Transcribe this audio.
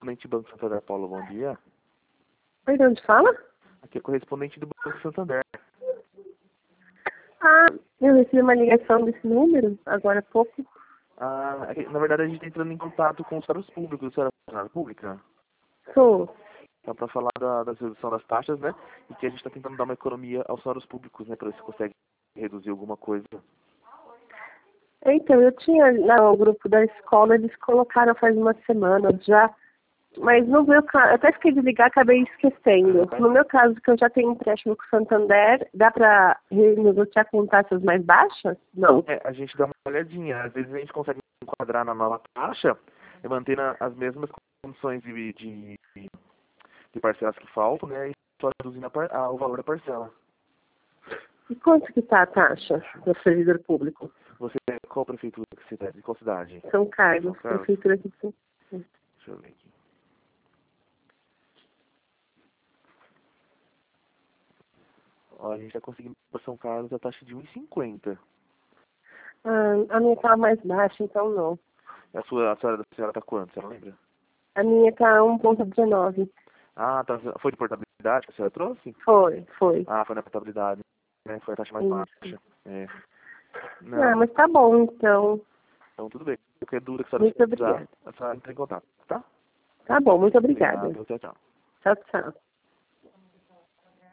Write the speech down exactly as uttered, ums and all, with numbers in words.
correspondente do Banco Santander, Paulo, bom dia. Oi, de onde fala? Aqui é correspondente do Banco Santander. Ah, eu recebi uma ligação desse número, agora há pouco. Ah, é que, na verdade, a gente está entrando em contato com os cargos públicos, a senhora é funcionária pública. Sou. Então, para falar da, da redução das taxas, né? E que a gente está tentando dar uma economia aos salários públicos, né? Para ver se consegue reduzir alguma coisa. Então, eu tinha lá no grupo da escola, eles colocaram faz uma semana já, mas no meu caso, eu até fiquei de ligar, acabei esquecendo. No meu caso, que eu já tenho empréstimo com o Santander, dá para renegociar com taxas mais baixas? Não. É, a gente dá uma olhadinha. Às vezes a gente consegue enquadrar na nova taxa e manter na, as mesmas condições de, de, de parcelas que faltam, né? E só reduzindo a par, a, o valor da parcela. E quanto que está a taxa do servidor público? Você, qual prefeitura que você está? De qual cidade? São Carlos, São Carlos? prefeitura de São Carlos. Deixa eu ver aqui. Ó, a gente está conseguindo para São Carlos a taxa de um vírgula cinquenta. Ah, a minha estava mais baixa, então não. A sua, a senhora, a senhora tá quanto? Você não lembra? A minha está um vírgula dezenove. Ah, tá, foi de portabilidade que a senhora trouxe? Foi, foi. Ah, foi na portabilidade, né? Foi a taxa mais Isso. baixa. É. Ah, Não, mas tá bom, então. então tudo bem. Qualquer dúvida que a senhora Muito precisar, obrigada. a senhora entra em contato, tá? Tá bom, muito obrigada. Obrigado, tchau, tchau. Tchau, tchau.